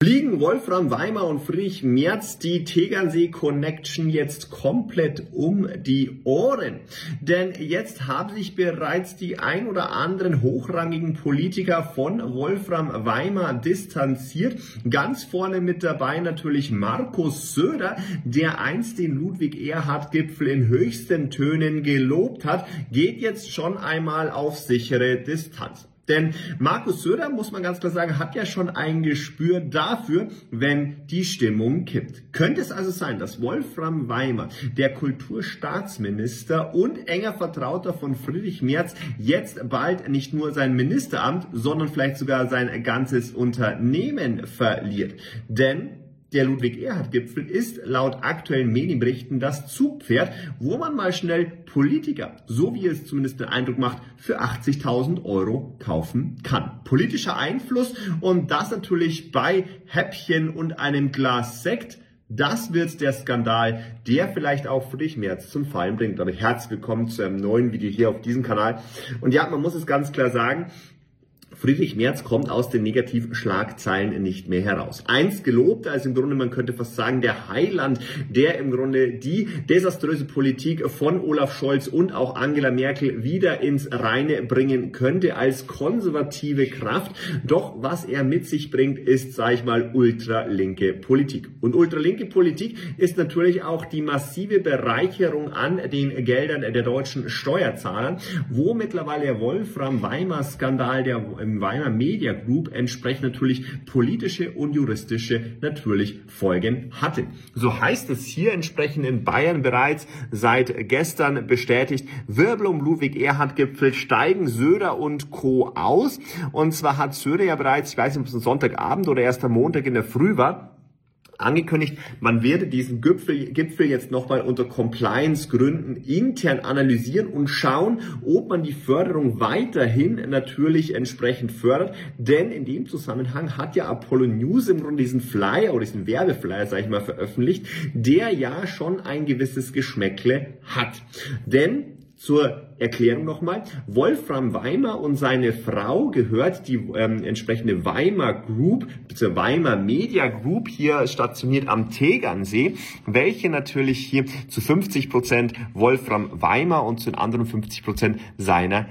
Fliegen Wolfram Weimer und Friedrich Merz die Tegernsee-Connection jetzt komplett um die Ohren. Denn jetzt haben sich bereits die ein oder anderen hochrangigen Politiker von Wolfram Weimer distanziert. Ganz vorne mit dabei natürlich Markus Söder, der einst den Ludwig-Erhard-Gipfel in höchsten Tönen gelobt hat, geht jetzt schon einmal auf sichere Distanz. Denn Markus Söder, muss man ganz klar sagen, hat ja schon ein Gespür dafür, wenn die Stimmung kippt. Könnte es also sein, dass Wolfram Weimer, der Kulturstaatsminister und enger Vertrauter von Friedrich Merz, jetzt bald nicht nur sein Ministeramt, sondern vielleicht sogar sein ganzes Unternehmen verliert? Denn der Ludwig-Erhard-Gipfel ist laut aktuellen Medienberichten das Zugpferd, wo man mal schnell Politiker, so wie es zumindest den Eindruck macht, für 80.000 Euro kaufen kann. Politischer Einfluss und das natürlich bei Häppchen und einem Glas Sekt. Das wird der Skandal, der vielleicht auch Friedrich Merz zum Fallen bringt. Aber herzlich willkommen zu einem neuen Video hier auf diesem Kanal. Und ja, man muss es ganz klar sagen, Friedrich Merz kommt aus den Negativschlagzeilen nicht mehr heraus. Einst gelobt, also im Grunde, man könnte fast sagen, der Heiland, der im Grunde die desaströse Politik von Olaf Scholz und auch Angela Merkel wieder ins Reine bringen könnte als konservative Kraft. Doch was er mit sich bringt, ist, sage ich mal, ultralinke Politik. Und ultralinke Politik ist natürlich auch die massive Bereicherung an den Geldern der deutschen Steuerzahler, wo mittlerweile der Wolfram Weimer Skandal, der im Weimer Media Group entsprechend natürlich politische und juristische natürlich Folgen hatte. So heißt es hier entsprechend in Bayern bereits seit gestern bestätigt, Wirbel um Ludwig-Erhard-Gipfel steigen Söder und Co. aus. Und zwar hat Söder ja bereits, ich weiß nicht, ob es ein Sonntagabend oder erst am Montag in der Früh war, angekündigt, man werde diesen Gipfel jetzt nochmal unter Compliance-Gründen intern analysieren und schauen, ob man die Förderung weiterhin natürlich entsprechend fördert. Denn in dem Zusammenhang hat ja Apollo News im Grunde diesen Flyer oder diesen Werbeflyer, sage ich mal, veröffentlicht, der ja schon ein gewisses Geschmäckle hat. Denn zur Erklärung nochmal, Wolfram Weimer und seine Frau gehört die entsprechende Weimer Group, bzw. Weimer Media Group, hier stationiert am Tegernsee, welche natürlich hier zu 50% Wolfram Weimer und zu den anderen 50% seiner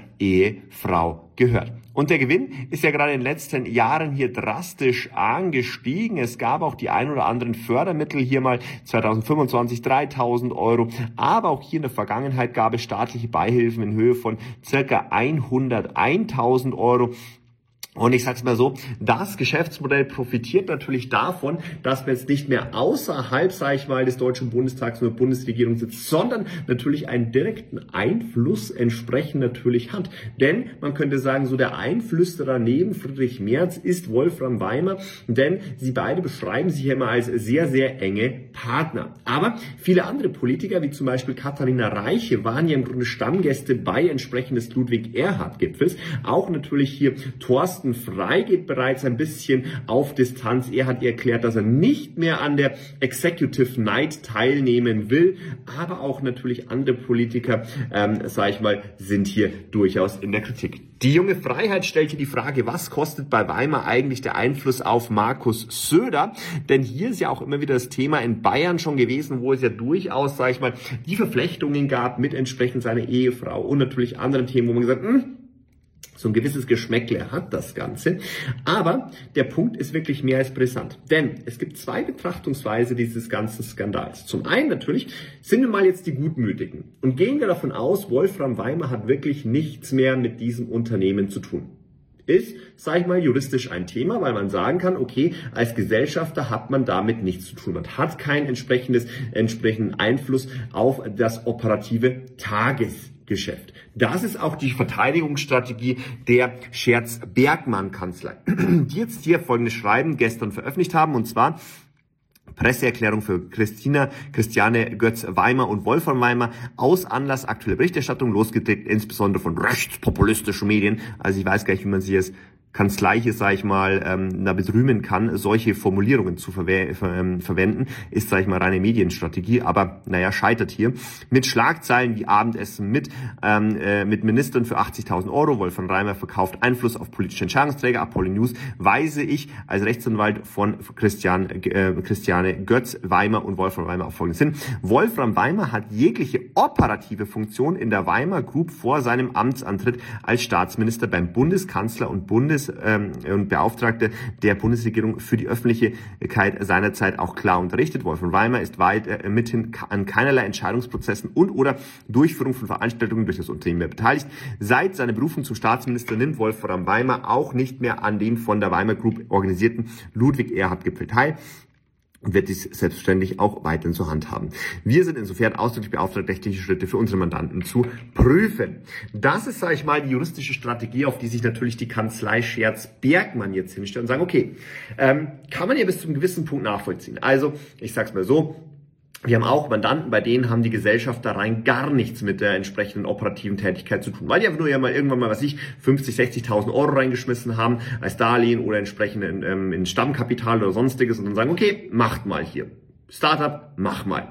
Ehefrau gehört. Und der Gewinn ist ja gerade in den letzten Jahren hier drastisch angestiegen. Es gab auch die ein oder anderen Fördermittel, hier mal 2025 3.000 Euro. Aber auch hier in der Vergangenheit gab es staatliche Beihilfen in Höhe von circa 101.000 Euro. Und ich sag's mal so, das Geschäftsmodell profitiert natürlich davon, dass man jetzt nicht mehr außerhalb, sage ich mal, des Deutschen Bundestags oder Bundesregierung sitzt, sondern natürlich einen direkten Einfluss entsprechend natürlich hat. Denn man könnte sagen, so der Einflüsterer neben Friedrich Merz ist Wolfram Weimer, denn sie beide beschreiben sich ja immer als sehr, sehr enge Partner. Aber viele andere Politiker, wie zum Beispiel Katharina Reiche, waren ja im Grunde Stammgäste bei entsprechend des Ludwig-Erhard-Gipfels. Auch natürlich hier Thorsten Frey geht bereits ein bisschen auf Distanz. Er hat erklärt, dass er nicht mehr an der Executive Night teilnehmen will. Aber auch natürlich andere Politiker, sage ich mal, sind hier durchaus in der Kritik. Die junge Freiheit stellt hier die Frage, was kostet bei Weimer eigentlich der Einfluss auf Markus Söder? Denn hier ist ja auch immer wieder das Thema in Bayern schon gewesen, wo es ja durchaus, sage ich mal, die Verflechtungen gab mit entsprechend seiner Ehefrau und natürlich anderen Themen, wo man gesagt hat, so ein gewisses Geschmäckle hat das Ganze. Aber der Punkt ist wirklich mehr als brisant. Denn es gibt zwei Betrachtungsweise dieses ganzen Skandals. Zum einen natürlich, sind wir mal jetzt die Gutmütigen und gehen wir davon aus, Wolfram Weimer hat wirklich nichts mehr mit diesem Unternehmen zu tun. Ist, sage ich mal, juristisch ein Thema, weil man sagen kann, okay, als Gesellschafter hat man damit nichts zu tun. Man hat keinen entsprechenden Einfluss auf das operative Tagesgeschäft. Das ist auch die Verteidigungsstrategie der Scherz-Bergmann-Kanzlei, die jetzt hier folgendes Schreiben gestern veröffentlicht haben, und zwar Presseerklärung für Christiane Götz-Weimer und Wolfram Weimer aus Anlass aktueller Berichterstattung, losgetreten insbesondere von rechtspopulistischen Medien. Also ich weiß gar nicht, wie man sie jetzt Kanzlei hier, sage ich mal, berühmen kann, solche Formulierungen zu verwenden, ist, sage ich mal, reine Medienstrategie, aber naja, scheitert hier. Mit Schlagzeilen wie Abendessen mit Ministern für 80.000 Euro, Wolfram Reimer verkauft Einfluss auf politische Entscheidungsträger, Apollo News, weise ich als Rechtsanwalt von Christiane Götz, Weimer und Wolfram Weimer auf Folgendes hin. Wolfram Weimer hat jegliche operative Funktion in der Weimer Group vor seinem Amtsantritt als Staatsminister beim Bundeskanzler und Beauftragte der Bundesregierung für die Öffentlichkeit seinerzeit auch klar unterrichtet. Wolfram Weimer ist mithin an keinerlei Entscheidungsprozessen und oder Durchführung von Veranstaltungen durch das Unternehmen mehr beteiligt. Seit seiner Berufung zum Staatsminister nimmt Wolfram Weimer auch nicht mehr an den von der Weimer Group organisierten Ludwig-Erhard-Gipfel teil und wird dies selbstverständlich auch weiterhin zur Hand haben. Wir sind insofern ausdrücklich beauftragt, rechtliche Schritte für unsere Mandanten zu prüfen. Das ist, sage ich mal, die juristische Strategie, auf die sich natürlich die Kanzlei Scherz-Bergmann jetzt hinstellt und sagen, okay, kann man ja bis zu einem gewissen Punkt nachvollziehen. Also, ich sag's mal so, wir haben auch Mandanten, bei denen haben die Gesellschafter rein gar nichts mit der entsprechenden operativen Tätigkeit zu tun, weil die einfach nur ja mal irgendwann mal, 50.000, 60.000 Euro reingeschmissen haben als Darlehen oder entsprechend in Stammkapital oder sonstiges und dann sagen, okay, macht mal hier. Startup, mach mal.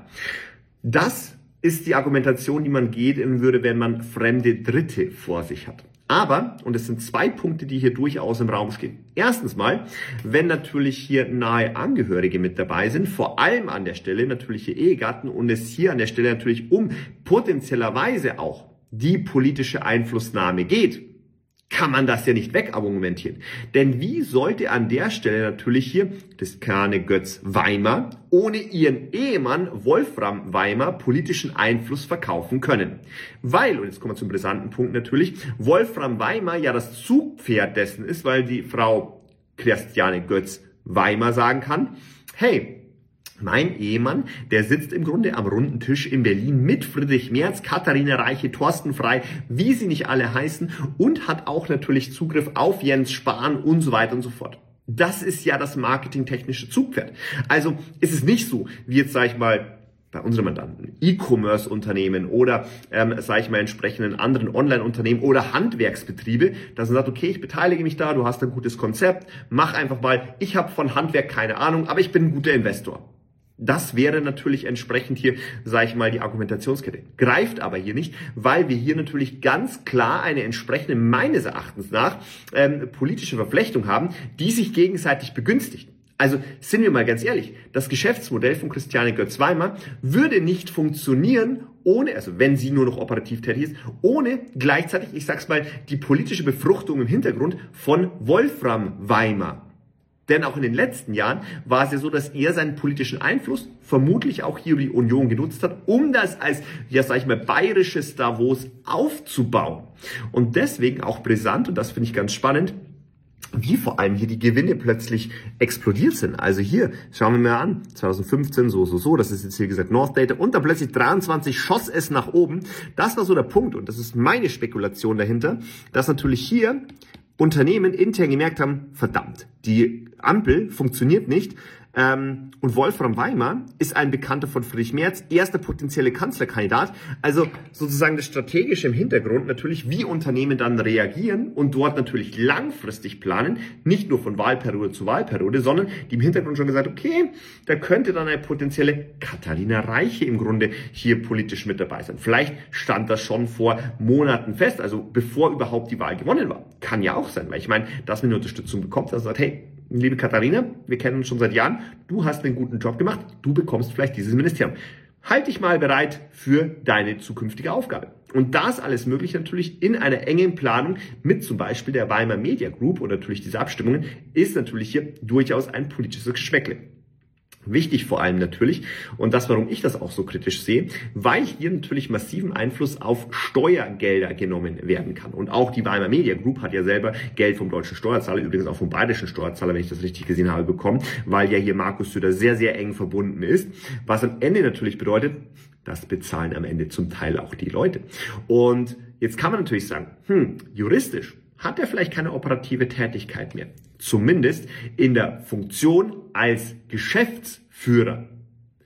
Das ist die Argumentation, die man gehen würde, wenn man fremde Dritte vor sich hat. Aber, und es sind 2 Punkte, die hier durchaus im Raum stehen. Erstens mal, wenn natürlich hier nahe Angehörige mit dabei sind, vor allem an der Stelle natürliche Ehegatten und es hier an der Stelle natürlich um potenziellerweise auch die politische Einflussnahme geht, kann man das ja nicht wegargumentieren. Denn wie sollte an der Stelle natürlich hier Christiane Götz Weimer ohne ihren Ehemann Wolfram Weimer politischen Einfluss verkaufen können? Weil, und jetzt kommen wir zum brisanten Punkt natürlich, Wolfram Weimer ja das Zugpferd dessen ist, weil die Frau Christiane Götz Weimer sagen kann, hey, mein Ehemann, der sitzt im Grunde am runden Tisch in Berlin mit Friedrich Merz, Katharina Reiche, Thorsten Frey, wie sie nicht alle heißen und hat auch natürlich Zugriff auf Jens Spahn und so weiter und so fort. Das ist ja das marketingtechnische Zugpferd. Also ist es nicht so, wie jetzt, sage ich mal, bei unseren Mandanten, E-Commerce-Unternehmen oder, sage ich mal, entsprechenden anderen Online-Unternehmen oder Handwerksbetriebe, dass man sagt, okay, ich beteilige mich da, du hast ein gutes Konzept, mach einfach mal, ich habe von Handwerk keine Ahnung, aber ich bin ein guter Investor. Das wäre natürlich entsprechend hier, sage ich mal, die Argumentationskette. Greift aber hier nicht, weil wir hier natürlich ganz klar eine entsprechende, meines Erachtens nach, politische Verflechtung haben, die sich gegenseitig begünstigt. Also sind wir mal ganz ehrlich, das Geschäftsmodell von Christiane Götz Weimer würde nicht funktionieren, ohne, also wenn sie nur noch operativ tätig ist, ohne gleichzeitig, ich sag's mal, die politische Befruchtung im Hintergrund von Wolfram Weimer. Denn auch in den letzten Jahren war es ja so, dass er seinen politischen Einfluss vermutlich auch hier über die Union genutzt hat, um das als, ja sag ich mal, bayerisches Davos aufzubauen. Und deswegen auch brisant, und das finde ich ganz spannend, wie vor allem hier die Gewinne plötzlich explodiert sind. Also hier, schauen wir mal an, 2015 so, das ist jetzt hier gesagt North Data, und dann plötzlich 23 schoss es nach oben. Das war so der Punkt, und das ist meine Spekulation dahinter, dass natürlich hier Unternehmen intern gemerkt haben, verdammt, die Ampel funktioniert nicht. Und Wolfram Weimer ist ein Bekannter von Friedrich Merz, erster potenzielle Kanzlerkandidat. Also sozusagen das Strategische im Hintergrund natürlich, wie Unternehmen dann reagieren und dort natürlich langfristig planen, nicht nur von Wahlperiode zu Wahlperiode, sondern die im Hintergrund schon gesagt, okay, da könnte dann eine potenzielle Katharina Reiche im Grunde hier politisch mit dabei sein. Vielleicht stand das schon vor Monaten fest, also bevor überhaupt die Wahl gewonnen war. Kann ja auch sein, weil ich meine, dass man eine Unterstützung bekommt, dass man sagt, hey, liebe Katharina, wir kennen uns schon seit Jahren, du hast einen guten Job gemacht, du bekommst vielleicht dieses Ministerium. Halt dich mal bereit für deine zukünftige Aufgabe. Und das alles möglich natürlich in einer engen Planung mit zum Beispiel der Weimer Media Group und natürlich diese Abstimmungen ist natürlich hier durchaus ein politisches Geschmäckle. Wichtig vor allem natürlich, und das, warum ich das auch so kritisch sehe, weil hier natürlich massiven Einfluss auf Steuergelder genommen werden kann. Und auch die Weimer Media Group hat ja selber Geld vom deutschen Steuerzahler, übrigens auch vom bayerischen Steuerzahler, wenn ich das richtig gesehen habe, bekommen, weil ja hier Markus Söder sehr, sehr eng verbunden ist. Was am Ende natürlich bedeutet, das bezahlen am Ende zum Teil auch die Leute. Und jetzt kann man natürlich sagen, juristisch hat er vielleicht keine operative Tätigkeit mehr. Zumindest in der Funktion als Geschäftsführer.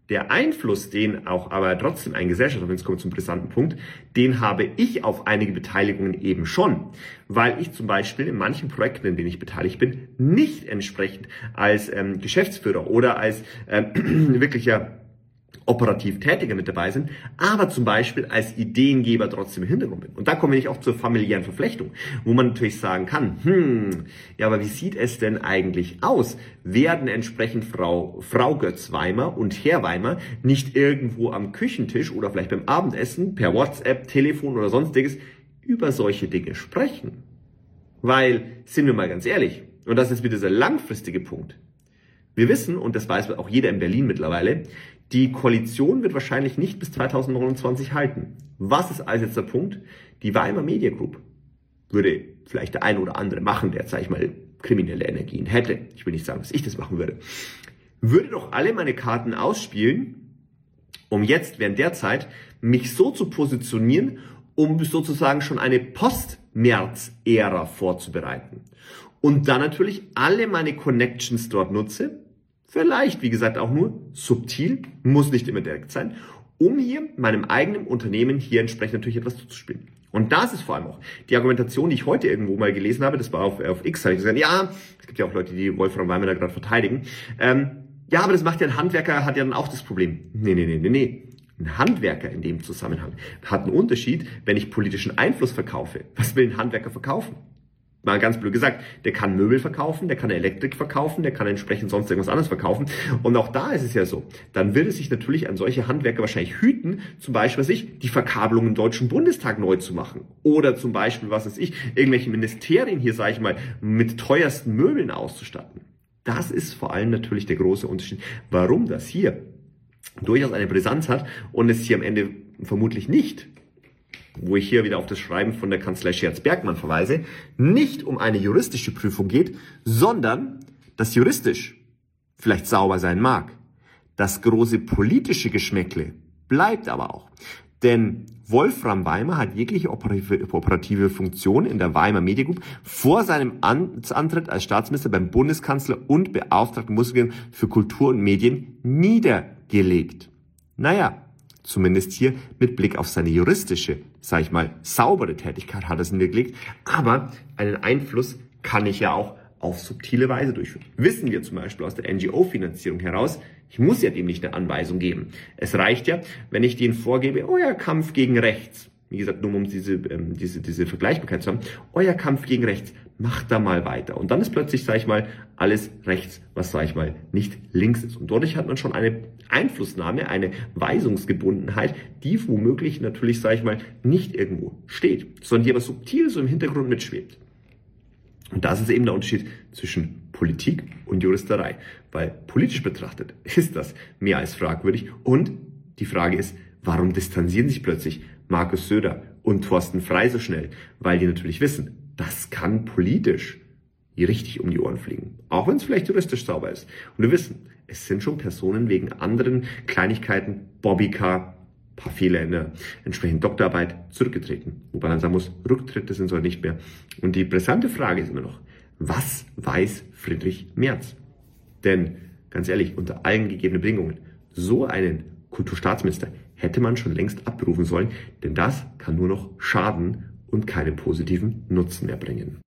Der Einfluss, den auch aber trotzdem ein Gesellschafter, wenn es kommt zum brisanten Punkt, den habe ich auf einige Beteiligungen eben schon, weil ich zum Beispiel in manchen Projekten, in denen ich beteiligt bin, nicht entsprechend als Geschäftsführer oder als wirklicher operativ Tätiger mit dabei sind, aber zum Beispiel als Ideengeber trotzdem im Hintergrund bin. Und da komme ich auch zur familiären Verflechtung, wo man natürlich sagen kann, ja, aber wie sieht es denn eigentlich aus? Werden entsprechend Frau Götz Weimer und Herr Weimer nicht irgendwo am Küchentisch oder vielleicht beim Abendessen per WhatsApp, Telefon oder sonstiges über solche Dinge sprechen? Weil, sind wir mal ganz ehrlich, und das ist wieder dieser langfristige Punkt, wir wissen, und das weiß auch jeder in Berlin mittlerweile, die Koalition wird wahrscheinlich nicht bis 2029 halten. Was ist also jetzt der Punkt? Die Weimer Media Group würde vielleicht der ein oder andere machen, der, sag ich mal, kriminelle Energien hätte. Ich will nicht sagen, dass ich das machen würde. Würde doch alle meine Karten ausspielen, um jetzt während der Zeit mich so zu positionieren, um sozusagen schon eine Post-März-Ära vorzubereiten. Und dann natürlich alle meine Connections dort nutze, vielleicht, wie gesagt, auch nur subtil, muss nicht immer direkt sein, um hier meinem eigenen Unternehmen hier entsprechend natürlich etwas zuzuspielen. Und das ist vor allem auch die Argumentation, die ich heute irgendwo mal gelesen habe, das war auf X, habe ich gesagt, ja, es gibt ja auch Leute, die Wolfram Weimer da gerade verteidigen, ja, aber das macht ja ein Handwerker, hat ja dann auch das Problem. Nee. Ein Handwerker in dem Zusammenhang hat einen Unterschied, wenn ich politischen Einfluss verkaufe. Was will ein Handwerker verkaufen? Mal ganz blöd gesagt, der kann Möbel verkaufen, der kann Elektrik verkaufen, der kann entsprechend sonst irgendwas anderes verkaufen. Und auch da ist es ja so, dann wird es sich natürlich an solche Handwerker wahrscheinlich hüten, zum Beispiel, die Verkabelung im Deutschen Bundestag neu zu machen. Oder zum Beispiel, irgendwelche Ministerien hier, sage ich mal, mit teuersten Möbeln auszustatten. Das ist vor allem natürlich der große Unterschied, warum das hier durchaus eine Brisanz hat und es hier am Ende vermutlich nicht, wo ich hier wieder auf das Schreiben von der Kanzlei Scherz-Bergmann verweise, nicht um eine juristische Prüfung geht, sondern dass juristisch vielleicht sauber sein mag. Das große politische Geschmäckle bleibt aber auch. Denn Wolfram Weimer hat jegliche operative Funktion in der Weimer Media Group vor seinem Amtsantritt als Staatsminister beim Bundeskanzler und beauftragten Bundesregierung für Kultur und Medien niedergelegt. Naja, zumindest hier mit Blick auf seine juristische, sage ich mal, saubere Tätigkeit hat er es niedergelegt. Aber einen Einfluss kann ich ja auch auf subtile Weise durchführen. Wissen wir zum Beispiel aus der NGO-Finanzierung heraus, ich muss ja dem nicht eine Anweisung geben. Es reicht ja, wenn ich denen vorgebe, euer Kampf gegen rechts, wie gesagt, nur um diese Vergleichbarkeit zu haben, euer Kampf gegen rechts, macht da mal weiter. Und dann ist plötzlich, sage ich mal, alles rechts, was, sage ich mal, nicht links ist. Und dadurch hat man schon eine Einflussnahme, eine Weisungsgebundenheit, die womöglich natürlich, sage ich mal, nicht irgendwo steht, sondern die aber subtil so im Hintergrund mitschwebt. Und das ist eben der Unterschied zwischen Politik und Juristerei. Weil politisch betrachtet ist das mehr als fragwürdig. Und die Frage ist, warum distanzieren sich plötzlich Markus Söder und Thorsten Frey so schnell? Weil die natürlich wissen, das kann politisch richtig um die Ohren fliegen. Auch wenn es vielleicht juristisch sauber ist. Und wir wissen, es sind schon Personen wegen anderen Kleinigkeiten, Bobbycar, paar Fehler in der entsprechenden Doktorarbeit zurückgetreten. Wobei man sagen muss, Rücktritte sind so nicht mehr. Und die brisante Frage ist immer noch, was weiß Friedrich Merz? Denn, ganz ehrlich, unter allen gegebenen Bedingungen, so einen Kulturstaatsminister hätte man schon längst abberufen sollen, denn das kann nur noch schaden und keinen positiven Nutzen mehr bringen.